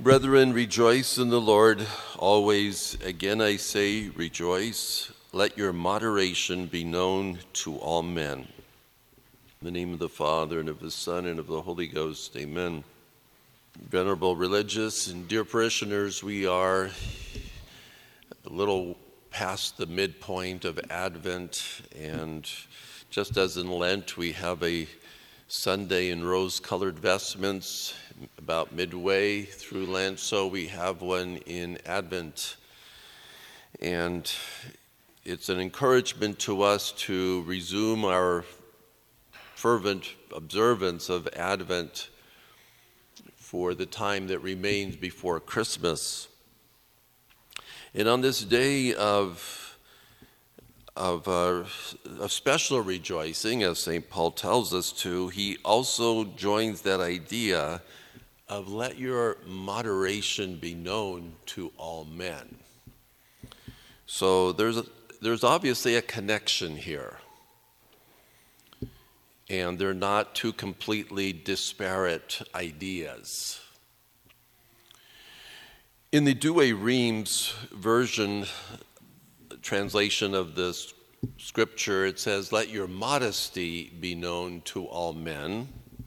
Brethren, rejoice in the Lord always. Again I say, rejoice. Let your moderation be known to all men. In the name of the Father, and of the Son, and of the Holy Ghost, amen. Venerable religious and dear parishioners, we are a little past the midpoint of Advent, and just as in Lent, we have a Sunday in rose-colored vestments about midway through Lent, so we have one in Advent. And it's an encouragement to us to resume our fervent observance of Advent for the time that remains before Christmas. And on this day of special rejoicing, as St. Paul tells us to, he also joins that idea of let your moderation be known to all men. So there's obviously a connection here. And they're not two completely disparate ideas. In the Douay Rheims version, translation of the scripture, it says, let your modesty be known to all men.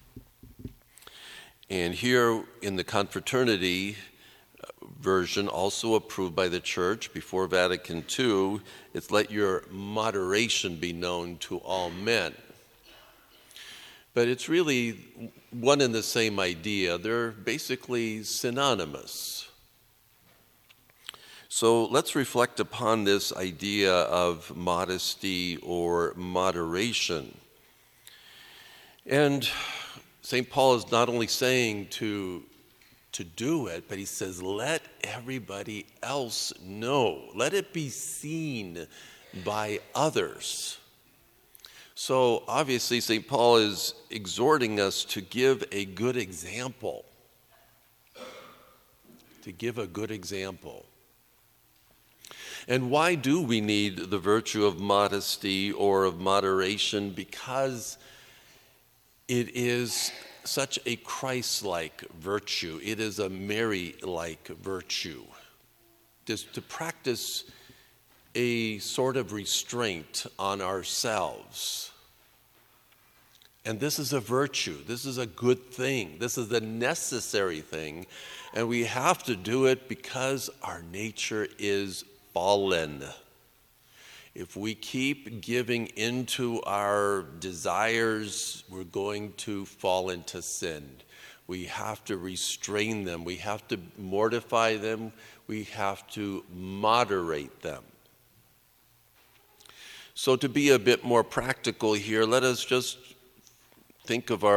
And here in the Confraternity version, also approved by the Church before Vatican II, it's let your moderation be known to all men. But it's really one and the same idea. They're basically synonymous. So let's reflect upon this idea of modesty or moderation. And St. Paul is not only saying to do it, but he says, let everybody else know. Let it be seen by others. So obviously St. Paul is exhorting us to give a good example. To give a good example. And why do we need the virtue of modesty or of moderation? Because it is such a Christ-like virtue. It is a Mary-like virtue. Just to practice a sort of restraint on ourselves. And this is a virtue. This is a good thing. This is a necessary thing. And we have to do it because our nature is fallen. If we keep giving into our desires, we're going to fall into sin. We have to restrain them. We have to mortify them. We have to moderate them. So to be a bit more practical here, let us just think of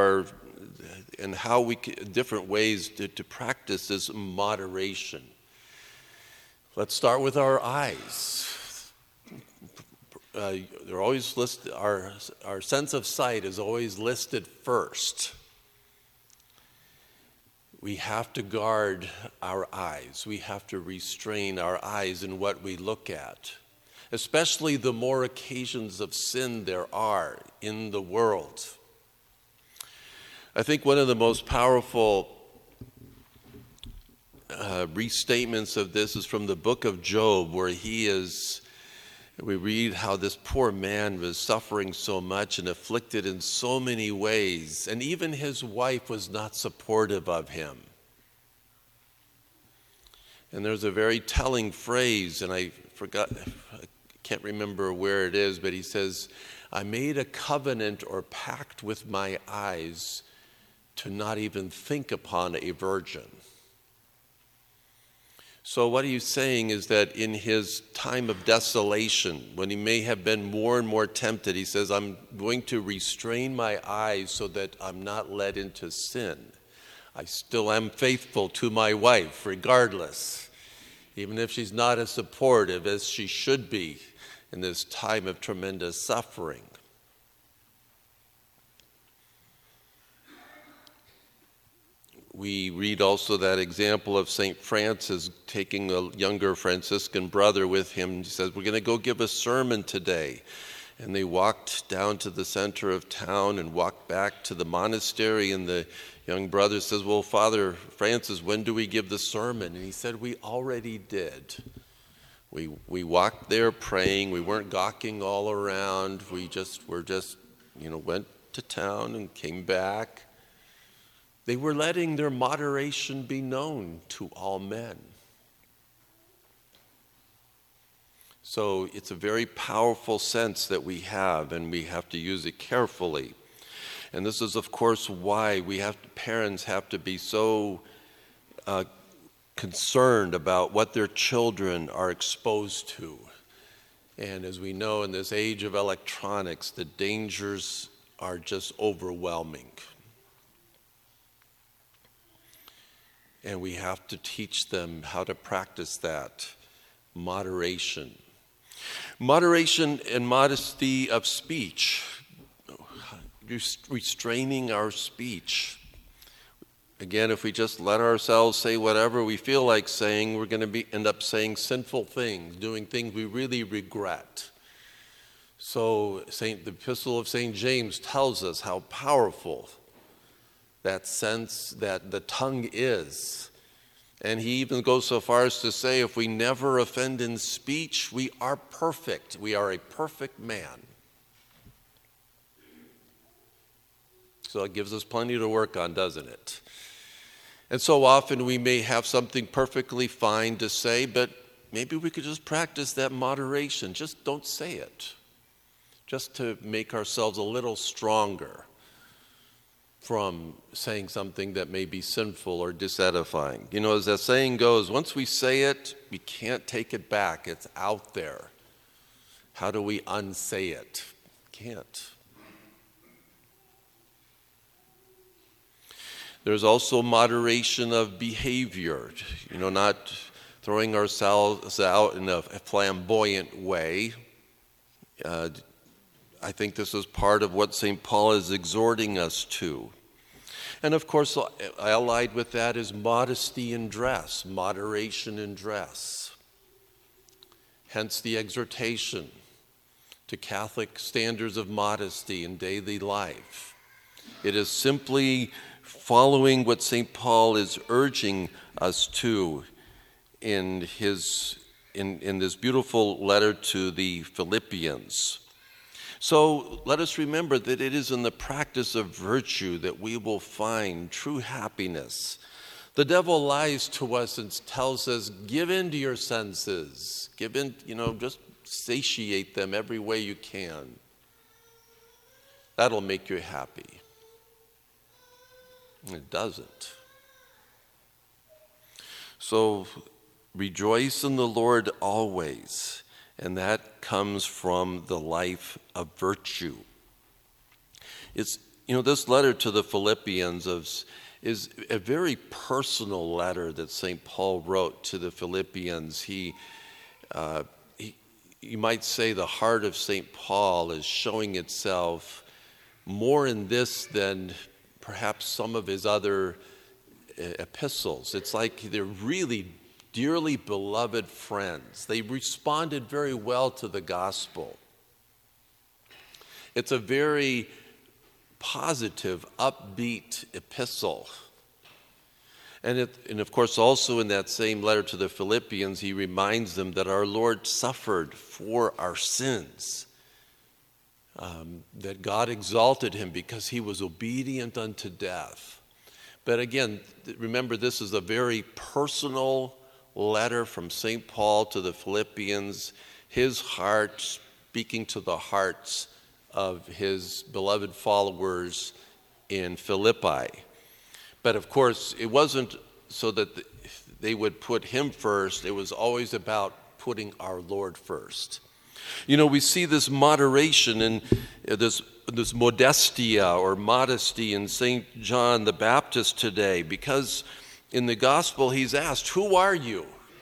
different ways to practice this moderation. Let's start with our eyes. They're always listed. Our sense of sight is always listed first. We have to guard our eyes. We have to restrain our eyes in what we look at, especially the more occasions of sin there are in the world. I think one of the most powerful restatements of this is from the book of Job, where we read how this poor man was suffering so much and afflicted in so many ways, and even his wife was not supportive of him. And there's a very telling phrase, and I can't remember where it is, but he says, I made a covenant or pact with my eyes to not even think upon a virgin. So what he's saying is that in his time of desolation, when he may have been more and more tempted, he says, I'm going to restrain my eyes so that I'm not led into sin. I still am faithful to my wife, regardless, even if she's not as supportive as she should be in this time of tremendous suffering. We read also that example of St. Francis taking a younger Franciscan brother with him. He says, we're going to go give a sermon today. And they walked down to the center of town and walked back to the monastery, and the young brother says, well, Father Francis, when do we give the sermon? And he said, we already did. We walked there praying. We weren't gawking all around. Went to town and came back. They were letting their moderation be known to all men. So it's a very powerful sense that we have, and we have to use it carefully. And this is, of course, why parents have to be so concerned about what their children are exposed to. And as we know, in this age of electronics, the dangers are just overwhelming. And we have to teach them how to practice that moderation. Moderation and modesty of speech, restraining our speech. Again, if we just let ourselves say whatever we feel like saying, we're going to end up saying sinful things, doing things we really regret. So the Epistle of St. James tells us how powerful that sense that the tongue is. And he even goes so far as to say, if we never offend in speech, we are perfect. We are a perfect man. So it gives us plenty to work on, doesn't it? And so often we may have something perfectly fine to say, but maybe we could just practice that moderation. Just don't say it. Just to make ourselves a little stronger from saying something that may be sinful or disedifying. You know, as that saying goes, once we say it, we can't take it back. It's out there. How do we unsay it? Can't. There's also moderation of behavior, not throwing ourselves out in a flamboyant way. I think this is part of what St. Paul is exhorting us to. And of course, allied with that is modesty in dress, moderation in dress. Hence the exhortation to Catholic standards of modesty in daily life. It is simply following what St. Paul is urging us to in this beautiful letter to the Philippians. So let us remember that it is in the practice of virtue that we will find true happiness. The devil lies to us and tells us, give in to your senses. Give in, just satiate them every way you can. That'll make you happy. It doesn't. So rejoice in the Lord always. And that comes from the life of virtue. It's, this letter to the Philippians is a very personal letter that St. Paul wrote to the Philippians. You might say the heart of St. Paul is showing itself more in this than perhaps some of his other epistles. It's like they're really dearly beloved friends. They responded very well to the gospel. It's a very positive, upbeat epistle. And of course, also in that same letter to the Philippians, he reminds them that our Lord suffered for our sins, that God exalted him because he was obedient unto death. But again, remember, this is a very personal letter from St. Paul to the Philippians, his heart speaking to the hearts of his beloved followers in Philippi. But of course, it wasn't so that they would put him first. It was always about putting our Lord first. We see this moderation and this modestia or modesty in St. John the Baptist today, because in the gospel he's asked, who are you?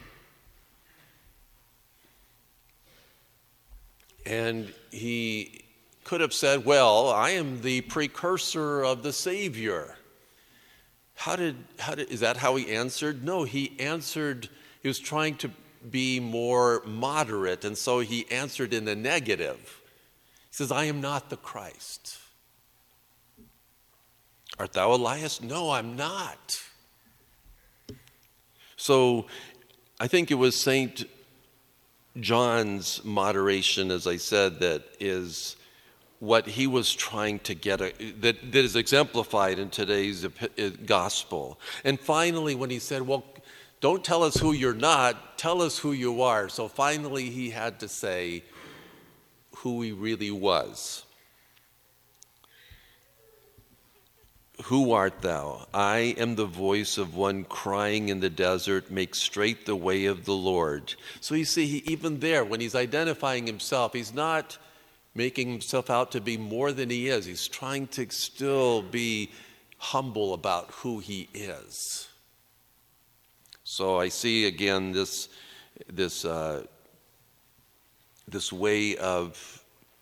And he could have said, well, I am the precursor of the Savior. Is that how he answered? No, he was trying to be more moderate, and so he answered in the negative. He says, I am not the Christ. Art thou Elias? No, I'm not. So I think it was St. John's moderation, as I said, that is what he was trying to get, that is exemplified in today's gospel. And finally, when he said, well, don't tell us who you're not, tell us who you are. So finally, he had to say who he really was. Who art thou? I am the voice of one crying in the desert, make straight the way of the Lord. So you see, even there, when he's identifying himself, he's not making himself out to be more than he is. He's trying to still be humble about who he is. So I see again this way of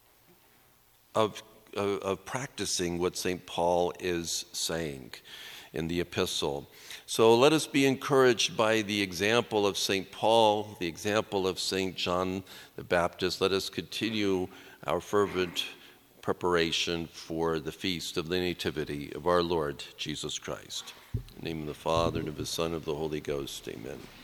practicing what St. Paul is saying in the epistle. So let us be encouraged by the example of St. Paul, the example of St. John the Baptist. Let us continue our fervent preparation for the feast of the Nativity of our Lord Jesus Christ. In the name of the Father, and of the Son, and of the Holy Ghost, amen.